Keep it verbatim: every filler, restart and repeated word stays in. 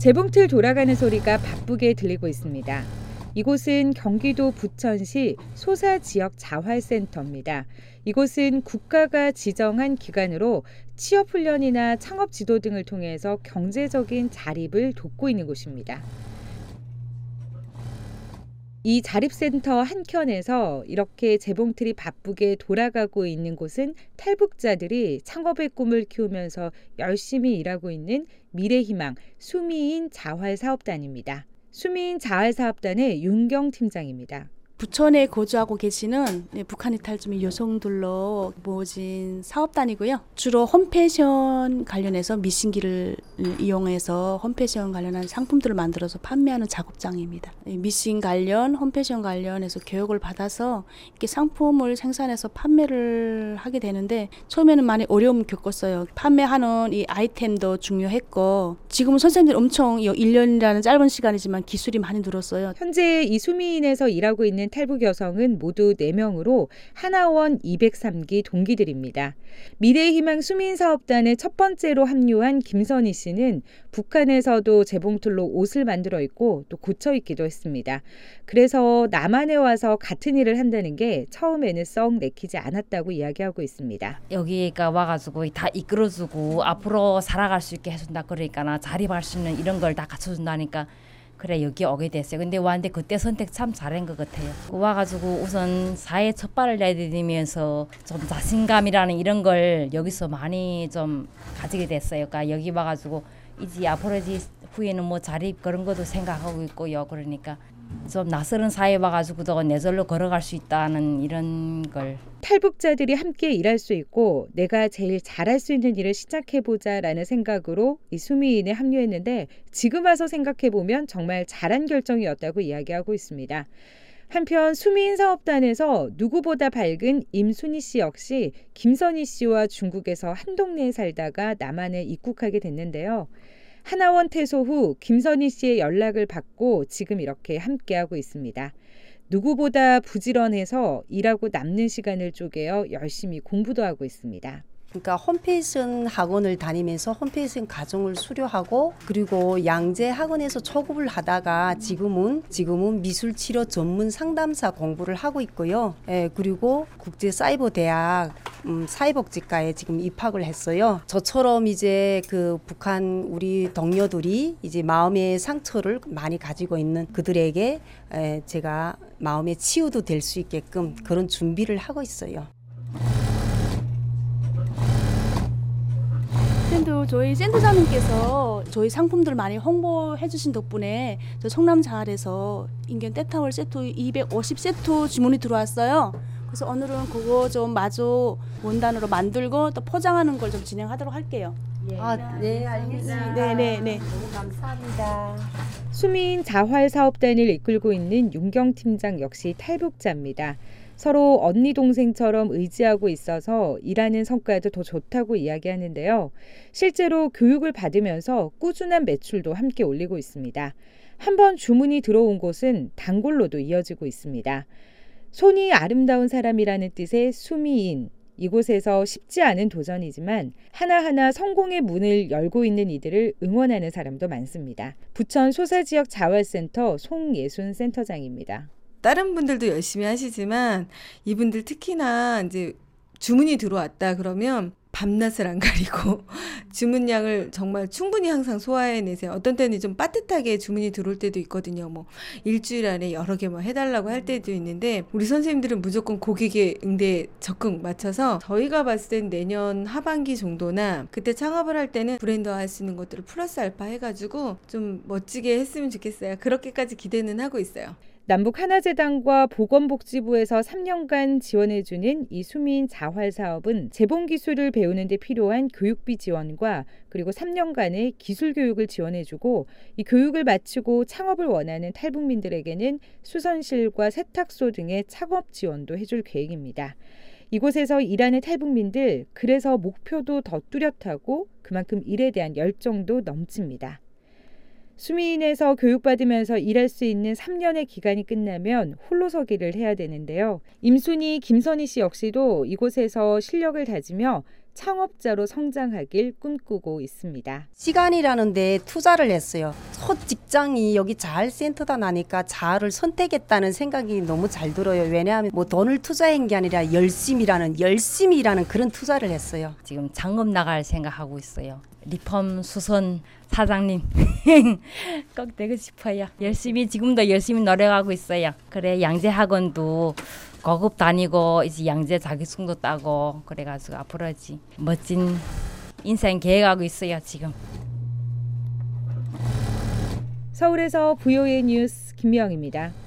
재봉틀 돌아가는 소리가 바쁘게 들리고 있습니다. 이곳은 경기도 부천시 소사지역자활센터입니다. 이곳은 국가가 지정한 기관으로 취업훈련이나 창업지도 등을 통해서 경제적인 자립을 돕고 있는 곳입니다. 이 자립센터 한켠에서 이렇게 재봉틀이 바쁘게 돌아가고 있는 곳은 탈북자들이 창업의 꿈을 키우면서 열심히 일하고 있는 미래희망 수미인 자활사업단입니다. 수미인 자활사업단의 윤경 팀장입니다. 부천에 거주하고 계시는 북한 이탈주민 여성들로 모진 사업단이고요. 주로 홈패션 관련해서 미싱기를 이용해서 홈패션 관련한 상품들을 만들어서 판매하는 작업장입니다. 미싱 관련, 홈패션 관련해서 교육을 받아서 이렇게 상품을 생산해서 판매를 하게 되는데 처음에는 많이 어려움 겪었어요. 판매하는 이 아이템도 중요했고 지금은 선생님들이 엄청 일 년이라는 짧은 시간이지만 기술이 많이 늘었어요. 현재 이 수미인에서 일하고 있는 탈북 여성은 모두 네 명으로 하나원 이백삼 기 동기들입니다. 미래희망 수민사업단의 첫 번째로 합류한 김선희 씨는 북한에서도 재봉틀로 옷을 만들어 입고 또 고쳐 입기도 했습니다. 그래서 남한에 와서 같은 일을 한다는 게 처음에는 썩 내키지 않았다고 이야기하고 있습니다. 여기가 와가지고 다 이끌어주고 앞으로 살아갈 수 있게 해준다 그러니까 자립할 수 있는 이런 걸 다 갖춰준다니까 그래 여기 오게 됐어요. 근데 왔는데 그때 선택 참 잘한 것 같아요. 와가지고 우선 사회 첫 발을 내디디면서 좀 자신감이라는 이런 걸 여기서 많이 좀 가지게 됐어요. 그러니까 여기 와가지고 이제 앞으로 이제 후에는 뭐 자립 그런 것도 생각하고 있고요. 그러니까 좀 낯설은 사회에 와가지고도 내 절로 걸어갈 수 있다는 이런 걸. 탈북자들이 함께 일할 수 있고 내가 제일 잘할 수 있는 일을 시작해보자라는 생각으로 이 수미인에 합류했는데 지금 와서 생각해보면 정말 잘한 결정이었다고 이야기하고 있습니다. 한편 수미인 사업단에서 누구보다 밝은 임순희 씨 역시 김선희 씨와 중국에서 한 동네에 살다가 남한에 입국하게 됐는데요. 하나원 퇴소 후 김선희 씨의 연락을 받고 지금 이렇게 함께하고 있습니다. 누구보다 부지런해서 일하고 남는 시간을 쪼개어 열심히 공부도 하고 있습니다. 그러니까 홈패션 학원을 다니면서 홈패션 과정을 수료하고 그리고 양재 학원에서 초급을 하다가 지금은 지금은 미술치료 전문 상담사 공부를 하고 있고요. 예, 그리고 국제사이버대학 음, 사회복지과에 지금 입학을 했어요. 저처럼 이제 그 북한 우리 동료들이 이제 마음의 상처를 많이 가지고 있는 그들에게 에, 제가 마음의 치유도 될 수 있게끔 그런 준비를 하고 있어요. 샌드 저희 센터장님께서 저희 상품들 많이 홍보해 주신 덕분에 저 청남자활에서 인견 때타월 세트 이백오십 세트 주문이 들어왔어요. 그래서 오늘은 그거 좀 마저 원단으로 만들고 또 포장하는 걸 좀 진행하도록 할게요. 예. 아, 네, 알겠습니다. 네, 네, 네. 너무 감사합니다. 수미인 자활사업단을 이끌고 있는 윤경 팀장 역시 탈북자입니다. 서로 언니 동생처럼 의지하고 있어서 일하는 성과도 더 좋다고 이야기하는데요. 실제로 교육을 받으면서 꾸준한 매출도 함께 올리고 있습니다. 한번 주문이 들어온 곳은 단골로도 이어지고 있습니다. 손이 아름다운 사람이라는 뜻의 수미인. 이곳에서 쉽지 않은 도전이지만 하나하나 성공의 문을 열고 있는 이들을 응원하는 사람도 많습니다. 부천 소사지역 자활센터 송예순 센터장입니다. 다른 분들도 열심히 하시지만 이분들 특히나 이제 주문이 들어왔다 그러면 밤낮을 안 가리고 주문량을 정말 충분히 항상 소화해내세요. 어떤 때는 좀 빠듯하게 주문이 들어올 때도 있거든요. 뭐 일주일 안에 여러 개 뭐 해달라고 할 때도 있는데 우리 선생님들은 무조건 고객의 응대에 적극 맞춰서 저희가 봤을 땐 내년 하반기 정도나 그때 창업을 할 때는 브랜드화 할 수 있는 것들을 플러스 알파 해가지고 좀 멋지게 했으면 좋겠어요. 그렇게까지 기대는 하고 있어요. 남북하나재단과 보건복지부에서 삼 년간 지원해주는 이 수미인 자활사업은 재봉기술을 배우는 데 필요한 교육비 지원과 그리고 삼 년간의 기술교육을 지원해주고 이 교육을 마치고 창업을 원하는 탈북민들에게는 수선실과 세탁소 등의 창업 지원도 해줄 계획입니다. 이곳에서 일하는 탈북민들, 그래서 목표도 더 뚜렷하고 그만큼 일에 대한 열정도 넘칩니다. 수미인에서 교육받으면서 일할 수 있는 삼 년의 기간이 끝나면 홀로서기를 해야 되는데요. 임순희, 김선희 씨 역시도 이곳에서 실력을 다지며 창업자로 성장하길 꿈꾸고 있습니다. 시간이라는 데 투자를 했어요. 첫 직장이 여기 자활 센터다 나니까 자활을 선택했다는 생각이 너무 잘 들어요. 왜냐하면 뭐 돈을 투자한 게 아니라 열심이라는 열심이라는 그런 투자를 했어요. 지금 창업 나갈 생각하고 있어요. 리펌 수선 사장님 꼭 되고 싶어요. 열심히 지금도 열심히 노력하고 있어요. 그래 양재 학원도 고급 다니고 이제 양재 자격증도 따고 그래가지고 앞으로지 멋진 인생 계획하고 있어요 지금. 서울에서 브이오에이 뉴스 김미영입니다.